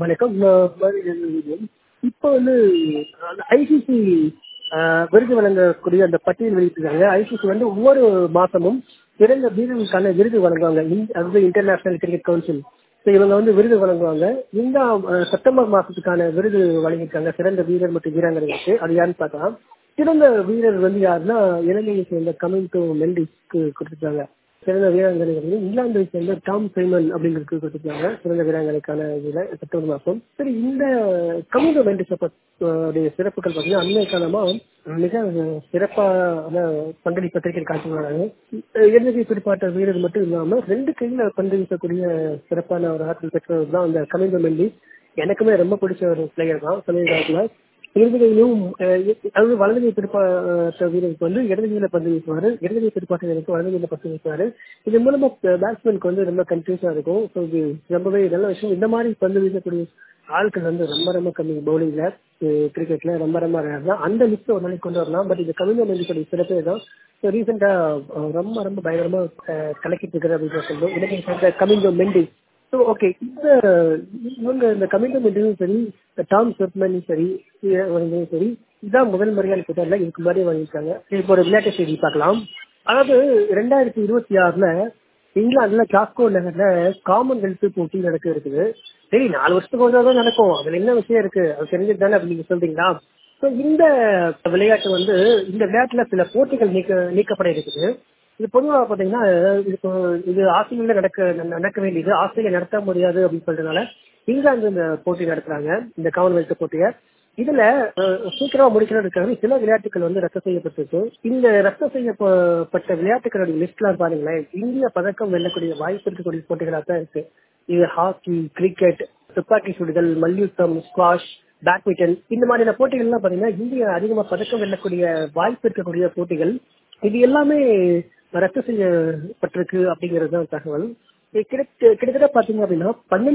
வணக்கம். இப்போ வந்து ஐசிசி விருது வழங்கக்கூடிய அந்த பட்டியல் வெளியிட்டிருக்காங்க. ஐசிசி வந்து ஒவ்வொரு மாசமும் சிறந்த வீரர்களுக்கான விருது வழங்குவாங்க. அதாவது இன்டர்நேஷனல் கிரிக்கெட் கவுன்சில். ஸோ இவங்க வந்து விருது வழங்குவாங்க. இந்த செப்டம்பர் மாசத்துக்கான விருது வழங்கியிருக்காங்க சிறந்த வீரர் மற்றும் வீராங்கனைகளுக்கு. அது யாருன்னு பார்க்கலாம். சிறந்த வீரர் வந்து யாருன்னா இலங்கையை சேர்ந்த கமின்டோ மெண்டிஸ்க்கு கொடுத்துருக்காங்க. சிறந்த வீராங்கனைகள் வந்து இங்கிலாந்தை சேர்ந்த டாம் சைமன் அப்படிங்கிறதுக்கு கொடுத்துருக்காங்க சிறந்த வீராங்கனைக்கான இதில் செப்டம்பர் மாதம். சரி, இந்த கமின்டோ மெண்டிஸ் சிறப்புகள் பார்த்தீங்கன்னா அண்மை காலமாக மிக சிறப்பான பங்களிப்பு கிரிக்கெட் காட்டுகிறாங்க. எண்ணிக்கை குறிப்பாட்ட வீரர் மட்டும் இல்லாமல் 2 கையில பந்து வீசக்கூடிய சிறப்பான ஒரு ஆற்றல் பெற்றவர் தான் அந்த கமின்டோ மெண்டிஸ். எனக்குமே ரொம்ப பிடிச்ச ஒரு பிளேயர் தான் சமீப காலத்தில். இடதுகையிலும் அதாவது வலதுகை பிற்பாட்ட வீரருக்கு வந்து இடதுகையில பந்து வீசுவாரு, இடதுகை பிற்பாட்ட வீரருக்கு வலதுகையில பந்து வீசுவாரு. இது மூலமா பேட்ஸ்மேனுக்கு வந்து ரொம்ப கன்ஃபியூஸா இருக்கும். ஸோ இது ரொம்பவே நல்ல விஷயம். இந்த மாதிரி பந்து வீசக்கூடிய ஆட்கள் வந்து ரொம்ப ரொம்ப கம்மி பவுலிங்ல கிரிக்கெட்ல ரொம்ப ரேர் தான். அந்த லிஸ்ட் ஒரு நாளைக்கு கொண்டு வரலாம். பட் இது கமின்டோ மெண்டிஸோட சிறப்பே தான். ஸோ ரீசெண்டா ரொம்ப பயங்கரமா கலக்கிட்டு இருக்கிற அப்படின்னு சொல்லுவோம் இலங்கை சேர்ந்த கமின்டோ மெண்டிஸ். ஸோ ஓகே, இந்த கமின்டோ மெண்டிஸும் சரி, டாம் செர்மனும் சரி, சரி, இதான் முதல் முறையான திட்டம்ல இதுக்கு முன்னாடி வாங்கியிருக்காங்க. இப்போ ஒரு விளையாட்டு செய்தி பார்க்கலாம். அதாவது 2026 இங்கிலாந்துல கிளாஸ்கோ நகர்ல காமன்வெல்த் போட்டி நடக்க இருக்குது. சரி, 4 வருஷத்துக்கு ஒரு தான் நடக்கும். அதுல என்ன விஷயம் இருக்கு, அது தெரிஞ்சது தானே அப்படின்னு சொல்றீங்களா? ஸோ இந்த விளையாட்டு வந்து இந்த விளையாட்டுல சில போட்டிகள் நீக்கப்பட இருக்குது. இது பொதுவாக பார்த்தீங்கன்னா இது ஆஸ்திரேலியாவில் நடக்க வேண்டியது ஆஸ்திரேலியா நடத்த முடியாது அப்படின்னு சொல்றதுனால இங்கிலாந்து இந்த போட்டி நடத்துறாங்க, இந்த காமன்வெல்த் போட்டியை. இதுல சீக்கிரமா முடிக்கிறதுக்காக சில விளையாட்டுகள் வந்து ரத்து செய்யப்பட்டிருக்கு. இந்த ரத்து செய்யப்பட்ட விளையாட்டுகளுடைய லிஸ்ட்லாம் பாருங்களேன், இந்திய பதக்கம் வெல்லக்கூடிய வாய்ப்பு இருக்கக்கூடிய போட்டிகளாக தான் இருக்கு. இது ஹாக்கி, கிரிக்கெட், துப்பாக்கி சுடுதல், மல்யுத்தம், ஸ்குவாஷ், பேட்மிண்டன், இந்த மாதிரியான போட்டிகள் எல்லாம் பாத்தீங்கன்னா இந்தியா அதிகமா பதக்கம் வெல்லக்கூடிய வாய்ப்பு இருக்கக்கூடிய போட்டிகள். இது எல்லாமே ரத்து செய்யப்பட்டிருக்கு அப்படிங்கிறது தான் தகவல். கிட்டத்தட்ட பாத்தீங்க அப்படின்னா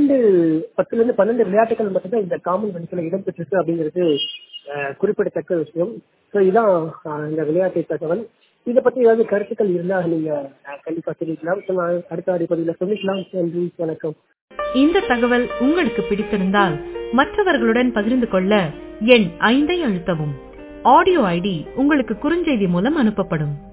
10 விளையாட்டுகள் மட்டும்தான் இந்த காமன்வெல்த்ல இடம்பெற்றிருக்கு அப்படிங்கிறது குறிப்பிடத்தக்க விஷயம். ஸோ இதான் இந்த விளையாட்டு தகவல். இதை பத்தி ஏதாவது கருத்துக்கள் இருந்தா நீங்க கண்டிப்பா தெரிவிக்கலாம். அடுத்த பதிவில் சொல்லிக்கலாம். நன்றி, வணக்கம். இந்த தகவல் உங்களுக்கு பிடித்திருந்தால் மற்றவர்களுடன் பகிர்ந்து கொள்ள எண் 5 அழுத்தவும். ஆடியோ ஐடி உங்களுக்கு குறுஞ்செய்தி மூலம் அனுப்பப்படும்.